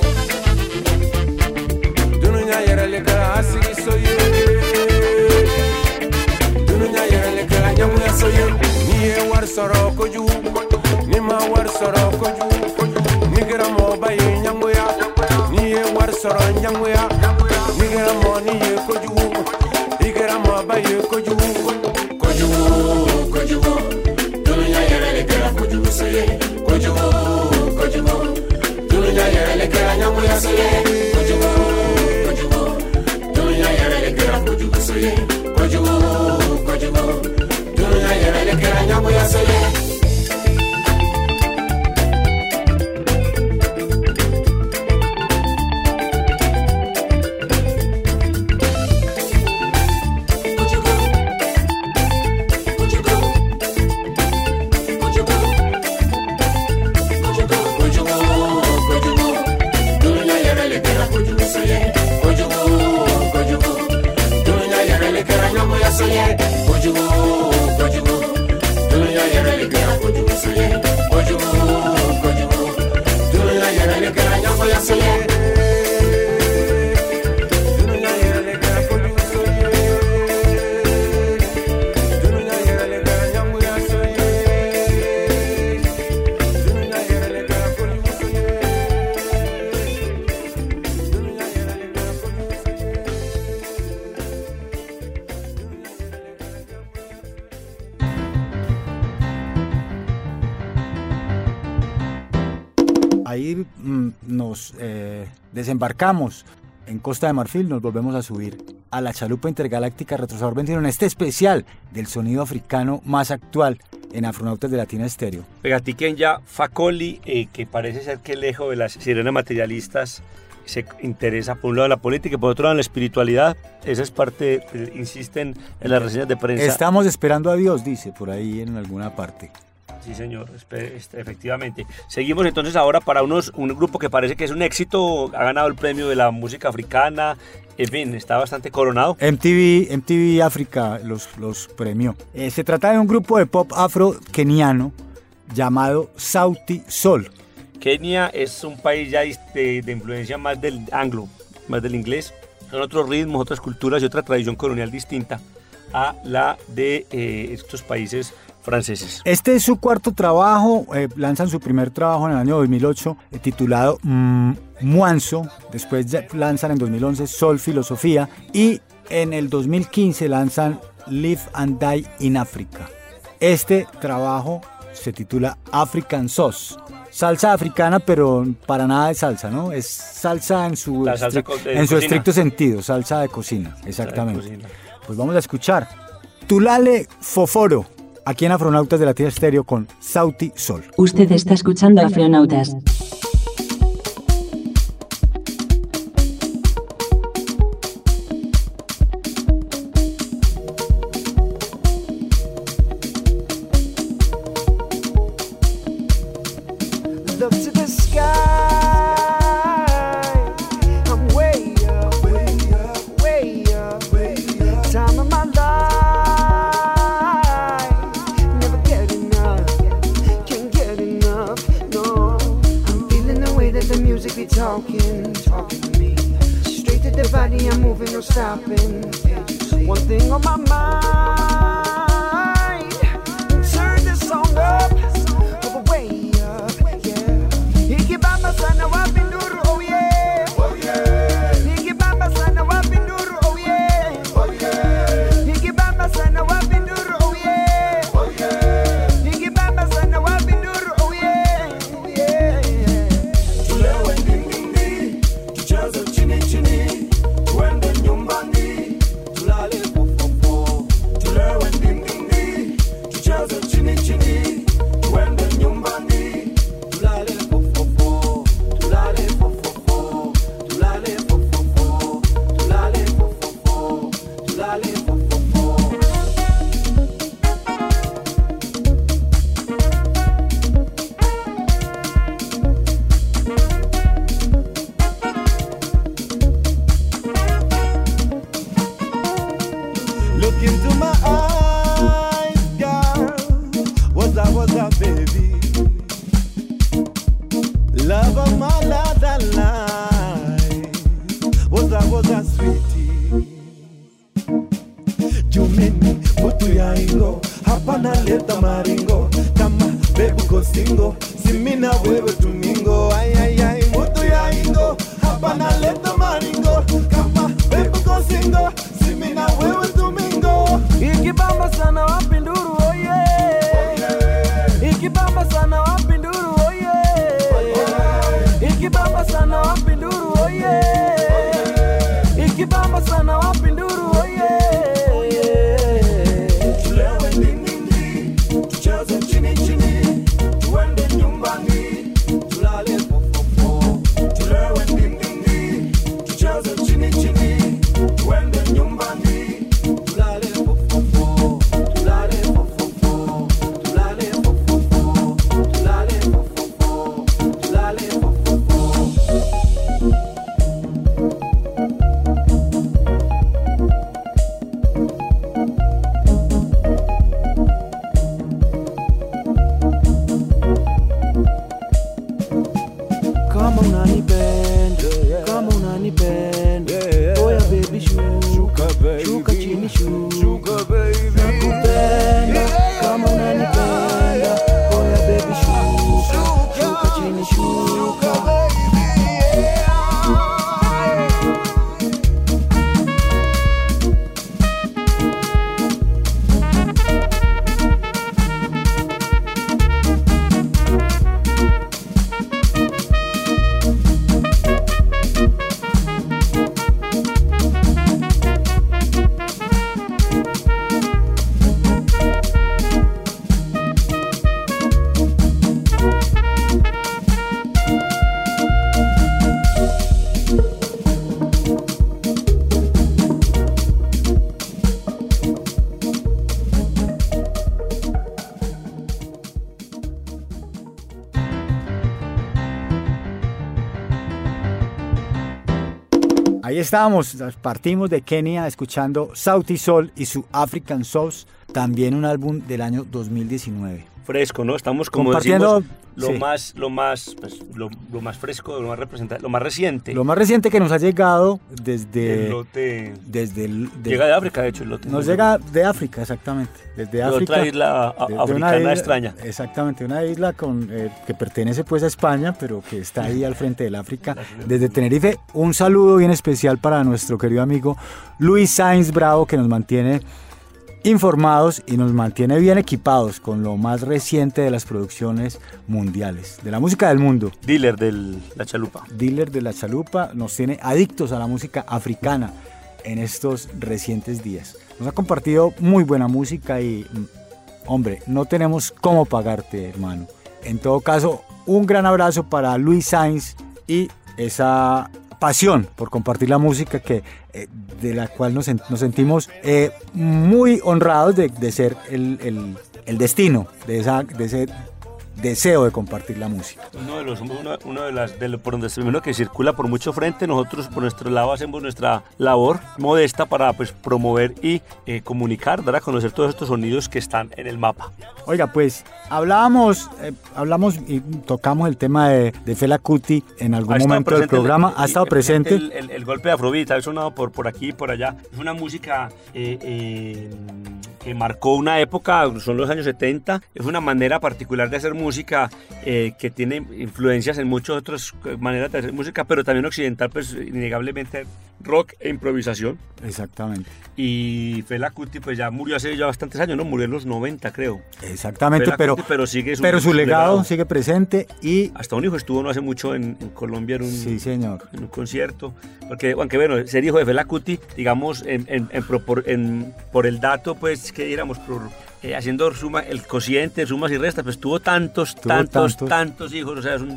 dunya yere le kera asigi soye dunya yere le kera nyangwa soye ni ye war soro koju ni ma war soro koju ni kera mo ba ye nyangwa ni ye war soro nyangwa ni kera mo ni ye koju ni kera mo ba ye koju koju koju dunya yere le kera koju soye koju koju dunya yere le kera nyangwa soye koju koju dunya yere le kera koju soye koju koju dunya yere le kera nyangwa soye koju ahí mm, nos eh, desembarcamos en Costa de Marfil, nos volvemos a subir a la chalupa intergaláctica Retrosador veintiuno en este especial del sonido africano más actual en Afronautas de Latina Estéreo. Pegati Kenya Facoli, eh, que parece ser que lejos de las sirenas materialistas se interesa por un lado en la política y por otro lado en la espiritualidad. Esa es parte, eh, insisten en las reseñas de prensa. Estamos esperando a Dios, dice por ahí en alguna parte. Sí, señor, efectivamente. Seguimos entonces ahora para unos, un grupo que parece que es un éxito, ha ganado el premio de la música africana, en fin, está bastante coronado. M T V, M T V África los, los premió. Eh, se trata de un grupo de pop afro keniano llamado Sauti Sol. Kenia es un país ya de, de influencia más del anglo, más del inglés. Son otros ritmos, otras culturas y otra tradición colonial distinta a la de eh, estos países franceses. Este es su cuarto trabajo, eh, lanzan su primer trabajo en el año dos mil ocho eh, titulado mm, Mwanzo, después ya lanzan en dos mil once Sol Filosofía y en el dos mil quince lanzan Live and Die in Africa. Este trabajo se titula African Sauce. Salsa africana, pero para nada de salsa, ¿no? Es salsa en su, salsa estri- de en su cocina. estricto sentido, salsa de cocina, exactamente. De cocina. Pues vamos a escuchar Tulale Foforo, aquí en Afronautas de Latina Estéreo con Sauti Sol. Usted está escuchando Afronautas. Look to the sky, I'm way up, way up, way up, way up. Time of my life, never get enough, can't get enough, no. I'm feeling the way that the music be talking, talking to me. Straight to the body, I'm moving, no stopping. One thing on my mind, turn this song up, over way up. Ikibamba sana wapinduru, oh yeah, oh yeah. Ikibamba sana wapinduru, oh yeah, oh yeah. Ikibamba sana wapinduru, oh yeah, oh yeah. Ikibamba sana wapinduru, oh yeah, oh yeah. Tulewe ndindindi, tucheze chini chini, tuende nyumbani, tulale fofofo. Tulewe ndindindi, tucheze chini chini, tuende nyumbani, tulale fofofo. Look into my eyes, girl. What's up, what's up, baby? Love of my life, that life. What's up, what's up, sweetie? Jumini, mutu ya ingo. Hapana leta maringo. Kama bebu kosingo. Simina wewe tuningo. Ay, ay, ay, mutu ya ingo. Hapana leta maringo. Kama bebu kosingo. Simina wewe tuningo. Ikibamba sana wapinduru, oh yeah. Ikibamba sana wapinduru, oh yeah. Ikibamba sana wapinduru, oh yeah. Ikibamba sana wapinduru, oh yeah. Tulewe ndindindi, tucheze chini chini, tuende nyumbani, tulale fofofo. Tulewe ndindindi, tucheze chini chini, tuende nyumbani, tulale fofofo. Tulale fofofo, tulale fofofo, tulale fofofo, tulale fofofo. Ahí estábamos, partimos de Kenia escuchando Sauti Sol y su African Souls, también un álbum del año dos mil diecinueve. Fresco, ¿no? Estamos como compartiendo decimos, lo sí. más, lo más, pues, lo, lo más fresco, lo más representante, lo más reciente. Lo más reciente que nos ha llegado desde el lote. Desde el, de, llega de África, de hecho, el lote. Nos llega de África, exactamente. Desde de África. otra isla a, de, africana de isla, extraña. Exactamente, una isla con, eh, que pertenece pues a España, pero que está ahí al frente del África. Desde Tenerife, un saludo bien especial para nuestro querido amigo Luis Sainz Bravo, que nos mantiene informados y nos mantiene bien equipados con lo más reciente de las producciones mundiales, de la música del mundo. Dealer de la chalupa. Dealer de la chalupa, nos tiene adictos a la música africana en estos recientes días. Nos ha compartido muy buena música y, hombre, no tenemos cómo pagarte, hermano. En todo caso, un gran abrazo para Luis Sainz y esa pasión por compartir la música que, eh, de la cual nos, nos sentimos eh, muy honrados de, de ser el, el, el destino de, esa, de ese deseo de compartir la música. Uno de los, uno, uno de las, de lo, por donde uno que circula por mucho frente, nosotros por nuestro lado hacemos nuestra labor modesta para pues promover y eh, comunicar, dar a conocer todos estos sonidos que están en el mapa. Oiga, pues hablábamos, eh, hablamos y tocamos el tema de, de Fela Kuti en algún momento del programa, el, ha estado presente. El, el, el golpe de Afrobeat ha sonado por, por aquí y por allá. Es una música eh, eh, que marcó una época, son los años setenta, es una manera particular de hacer música eh, que tiene influencias en muchas otras maneras de hacer música, pero también occidental, pues innegablemente rock e improvisación. Exactamente. Y Fela Kuti pues ya murió hace ya bastantes años, ¿no? Murió en los noventa, creo. Exactamente, pero, Kuti, pero, sigue su, pero su legado, legado sigue presente y... Hasta un hijo estuvo no hace mucho en, en Colombia en un, sí, señor. en un concierto. Porque, aunque bueno, ser hijo de Fela Kuti, digamos, en, en, en, por, en, por el dato, pues, que diéramos, por, eh, haciendo suma, el cociente, sumas y restas, pues tuvo tantos, tuvo tantos, tantos, tantos hijos, o sea, es un...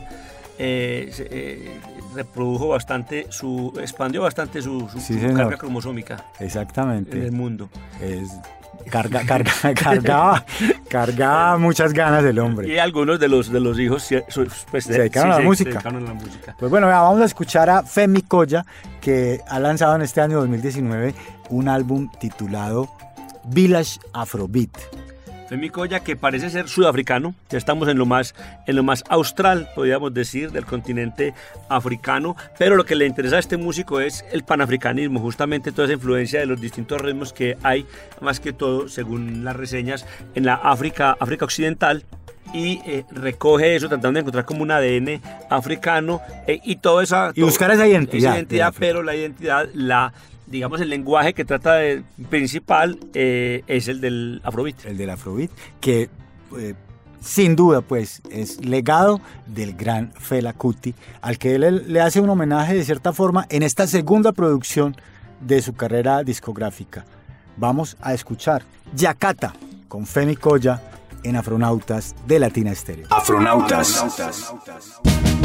Eh, se, eh, reprodujo bastante, su expandió bastante su, su, sí, su carga cromosómica. Exactamente. En el mundo. Es, carga, carga, cargaba, cargaba muchas ganas del hombre. Y algunos de los, de los hijos pues, se dedicaron, sí, a, la se, se dedicaron a la música. Pues bueno, vamos a escuchar a Femi Koya, que ha lanzado en este año dos mil diecinueve un álbum titulado Village Afrobeat. Femi Koya, que parece ser sudafricano, ya estamos en lo más, en lo más austral, podríamos decir, del continente africano, pero lo que le interesa a este músico es el panafricanismo, justamente toda esa influencia de los distintos ritmos que hay, más que todo, según las reseñas, en la África, África Occidental, y eh, recoge eso tratando de encontrar como un A D N africano eh, y todo esa... Y buscar esa identidad. Esa identidad, pero la identidad, la... digamos, el lenguaje que trata de principal eh, es el del Afrobeat. El del Afrobeat, que eh, sin duda pues es legado del gran Fela Kuti, al que él le hace un homenaje de cierta forma en esta segunda producción de su carrera discográfica. Vamos a escuchar Yakata con Femi Koya en Afronautas de Latina Estéreo. Afronautas. Afronautas.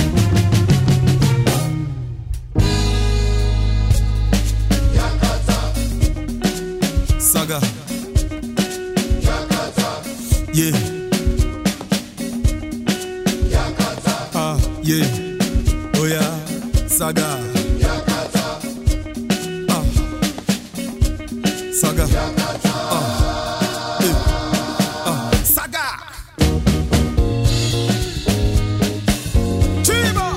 Saga. Yakata. Yeah. Yakata. Ah, yeah. Oh yeah. Saga. Yakata. Ah. Saga. Yakata. Ah. Yeah. Ah. Saga. Chiba.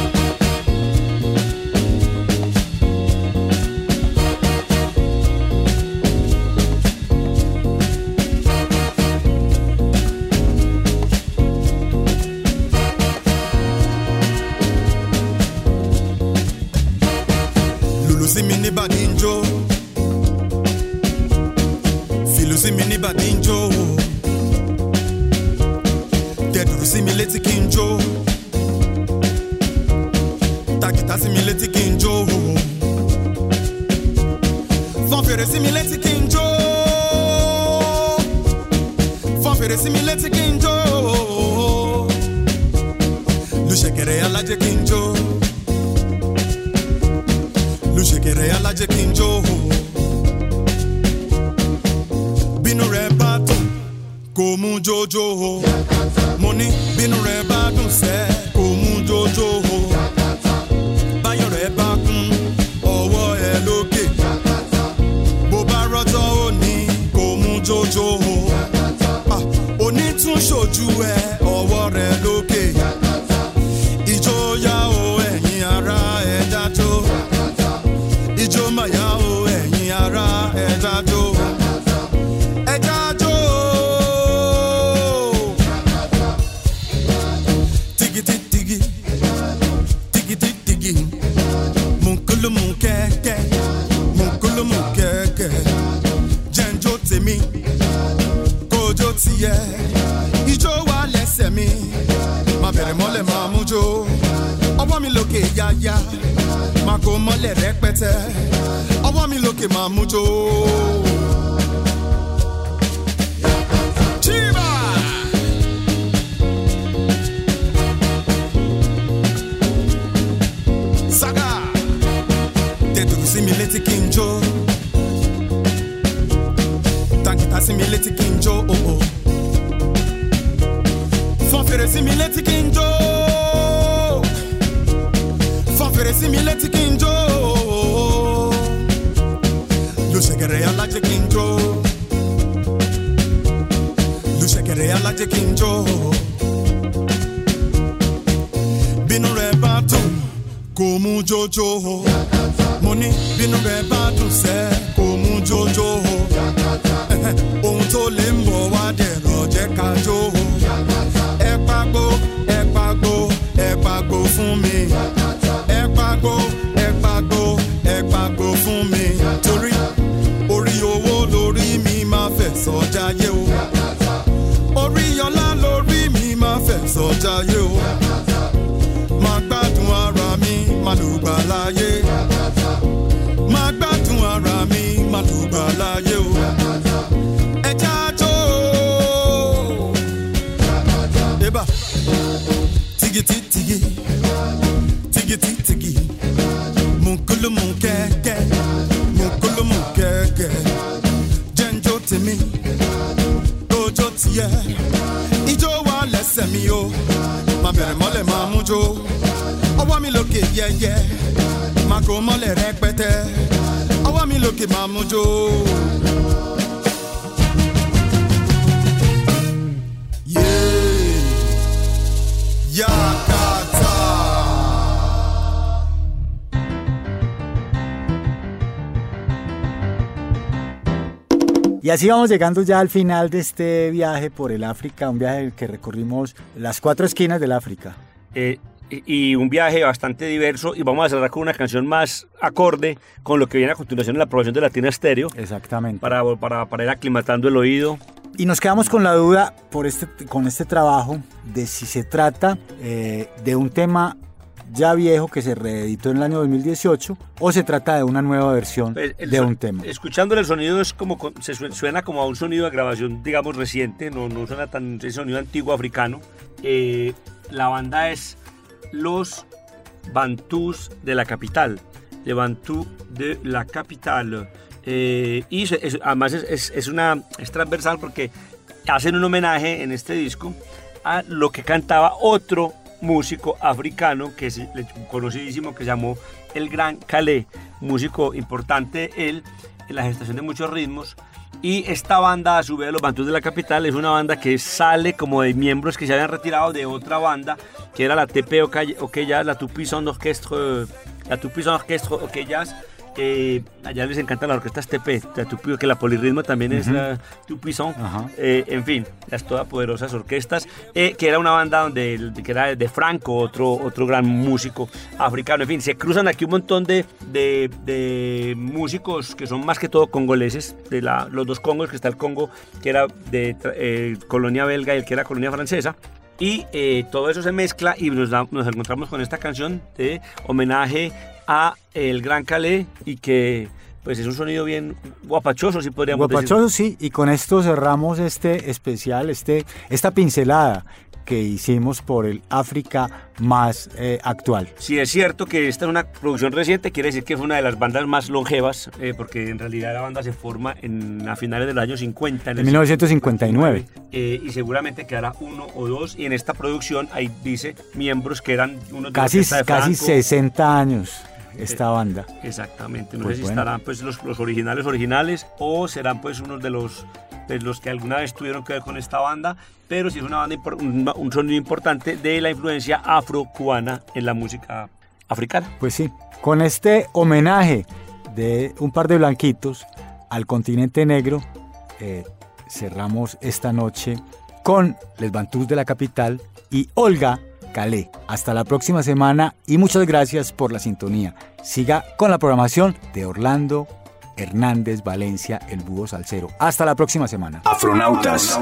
Simini badinjo, filu simini badinjo, deduru simileti kinjo, takita simileti kinjo, fanfere simileti kinjo, fanfere simileti kinjo, lushekere alaje kinjo. Lushekere alaje kinjo binu re batun ko mu jojo money binu re batun se ko mu jojo bayo re bakun owo ṣojú ẹ ọwọ́ rẹ lókè. Ìjọyà o ẹ̀yin ará ẹ̀dá tó. Ìjọ màyà o ẹ̀yin ará ẹ̀dá tó. Ẹ̀dá tó. Tigiti tigi, tigiti tigi, munkulu munkẹ́kẹ́, munkulu munkẹ́kẹ́. Jẹ́njó tèmi, kójó tiẹ̀, ijó wa lẹ́sẹ̀ mi, má bẹ̀rẹ̀ mọ́lẹ̀ máa mú jó. Ọwọ́ mi lókè yáyá, má kó mọ́lẹ̀ rẹpẹtẹ. Ọwọ́ mi lókè máa mú jó. Chiba! Saga! Tètè sí mi létí kí n jó. Tankita sí mi létí kí n jó. Oh oh. Fọ́n fèrè sí mi létí kí n jó. Fọ́n fèrè sí mi létí kí n jó. Lu ṣẹ̀kẹ̀rẹ̀ alájẹ kí n jó. Lu ṣẹ̀kẹ̀rẹ̀ alájẹ kí n jó. Bínú rẹ̀ bá dùn, kò mú jójó. Mo ní bínú rẹ̀ bá dùn sẹ́, kò mú jójó. Ohun tó lè ń bọ̀ wá dẹ̀rọ̀ jẹ́ ká jó. Ẹ pàgbó, ẹ pàgbó, ẹ pàgbó fún mi. Ẹ pàgbó, ẹ pàgbó, ẹ pàgbó fún mi. Torí orí owó lórí mi máa fẹ́ sọ́jáyé o. Orí ọlá lórí mi máa fẹ́ sọ́jáyé o. Máa gbádùn ara mi, máa lùgbà láyé. Máa gbádùn ara mi, máa lùgbà láyé o. Ẹja jó. Eba. Tigiti tigi. Tigiti tigi. Munkulu munkẹ́kẹ́. Munkulu munkẹ́kẹ́. Jẹ́njó tèmi. Tójó tiẹ̀. Ijó wa lẹ́sẹ̀ mi o. Má bẹ̀rẹ̀ mọ́lẹ̀ máa mú jó. Ọwọ́ mi lókè yẹ́yẹ́. Má kó mọ́lẹ̀ rẹpẹtẹ. Ọwọ́ mi lókè máa mú jó. Yakata. Y así vamos llegando ya al final de este viaje por el África, un viaje que recorrimos las cuatro esquinas del África. Eh, y un viaje bastante diverso, y vamos a cerrar con una canción más acorde con lo que viene a continuación en la programación de Latina Stereo. Exactamente. Para, para, para ir aclimatando el oído. Y nos quedamos con la duda por este, con este trabajo de si se trata eh, de un tema ya viejo que se reeditó en el año dos mil dieciocho o se trata de una nueva versión pues el, de un tema. Escuchándole el sonido es como se suena como a un sonido de grabación, digamos, reciente, no, no suena tan ese sonido antiguo africano. Eh, la banda es Los Bantús de la Capital, Le Bantú de la Capital. Eh, y es, es, además es, es, es, una, es transversal porque hacen un homenaje en este disco a lo que cantaba otro músico africano que es conocidísimo, que se llamó el Gran Calé, músico importante él en la gestación de muchos ritmos. Y esta banda, a su vez, Los Bantús de la Capital, es una banda que sale como de miembros que se habían retirado de otra banda, que era la T P OK Jazz, la Tout Puissant Orchestre, la Tout Puissant Orchestre OK Jazz. Eh, allá les encantan las orquestas T P, que la polirritmo también es uh-huh. la Tout Puissant, uh-huh. eh, en fin, las todopoderosas orquestas, eh, que era una banda donde que era de Franco, otro, otro gran músico africano. En fin, se cruzan aquí un montón de, de, de músicos que son más que todo congoleses, de la, los dos Congos, que está el Congo que era de eh, colonia belga y el que era colonia francesa. Y eh, todo eso se mezcla y nos, da, nos encontramos con esta canción de homenaje a el Gran Calé, y que pues es un sonido bien guapachoso, si podríamos guapachoso, decir. Sí, y con esto cerramos este especial, este, esta pincelada que hicimos por el África más eh, actual. Sí, es cierto que esta es una producción reciente, quiere decir que fue una de las bandas más longevas, eh, porque en realidad la banda se forma en, a finales del año cincuenta. En, en mil novecientos cincuenta y nueve. Eh, y seguramente quedará uno o dos, y en esta producción ahí dice miembros que eran unos de casi, la de casi sesenta años. Esta banda. Exactamente, no pues sé si bueno. estarán pues los, los originales originales o serán pues unos de los pues, los que alguna vez tuvieron que ver con esta banda, pero sí es una banda, un, un sonido importante de la influencia afro-cubana en la música africana. Pues sí, con este homenaje de un par de blanquitos al continente negro, eh, cerramos esta noche con Les Bantús de la Capital y Olga Calé. Hasta la próxima semana y muchas gracias por la sintonía. Siga con la programación de Orlando Hernández Valencia, el Búho Salsero. Hasta la próxima semana. Afronautas.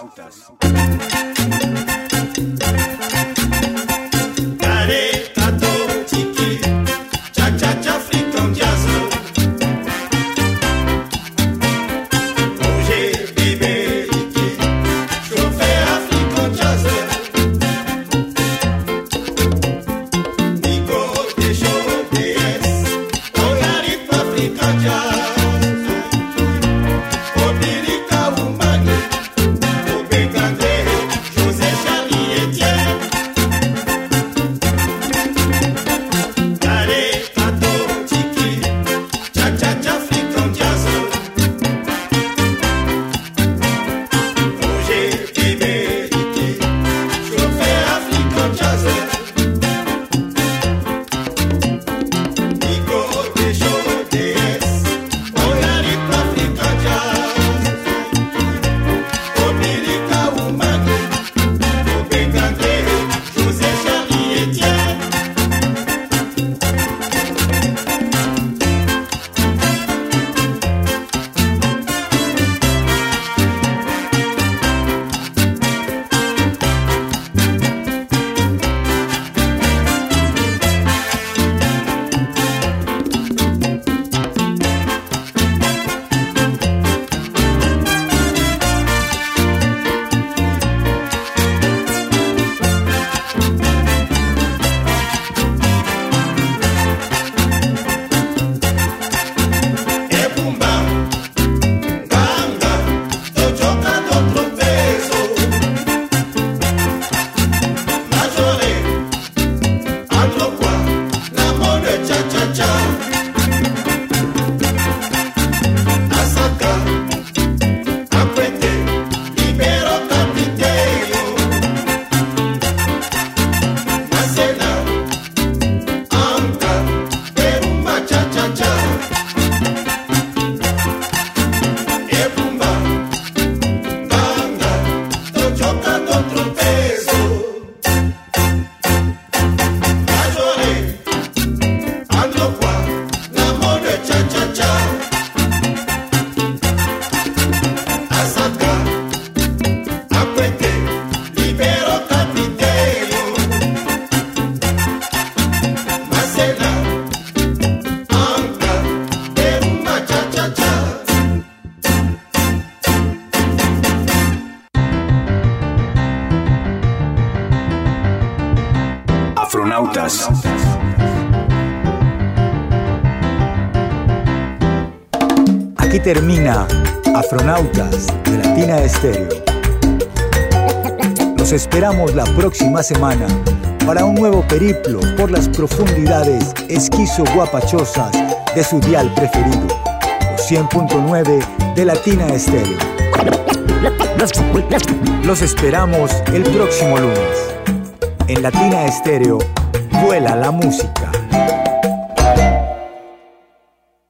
Afronautas. Aquí termina Afronautas de Latina Estéreo. Los esperamos la próxima semana para un nuevo periplo por las profundidades esquizo-guapachosas de su dial preferido, los cien punto nueve de Latina Estéreo. Los esperamos el próximo lunes. En Latina Estéreo, vuela la música.